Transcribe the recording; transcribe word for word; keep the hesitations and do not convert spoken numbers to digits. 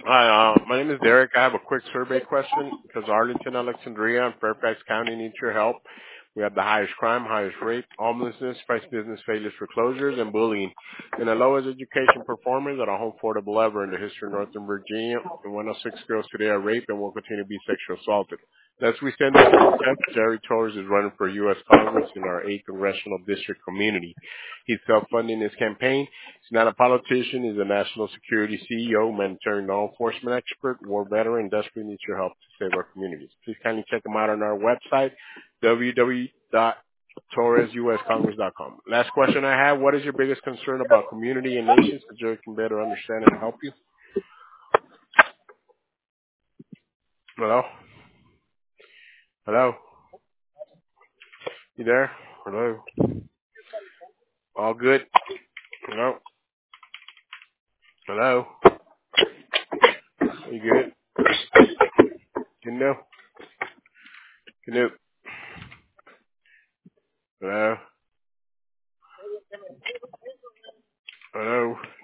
Hi, uh, my name is Derek. I have a quick survey question because Arlington, Alexandria, and Fairfax County need your help. We have the highest crime, highest rate, homelessness, price business failures, foreclosures, and bullying, and the lowest education performance at a home affordable ever in the history of Northern Virginia. And one of six girls today are raped and will continue to be sexually assaulted. As we stand in step, Jerry Torres is running for U S Congress in our eighth congressional district community. He's self-funding his campaign. He's not a politician. He's a national security C E O, humanitarian law enforcement expert, war veteran, desperately needs your help to save our communities. Please kindly check him out on our website, w w w dot torres u s congress dot com. Last question I have, what is your biggest concern about community and nations so Jerry can better understand and help you? Hello? Hello? You there? Hello? All good? Hello? Hello? You good? Canoe? Canoe? Hello? Hello?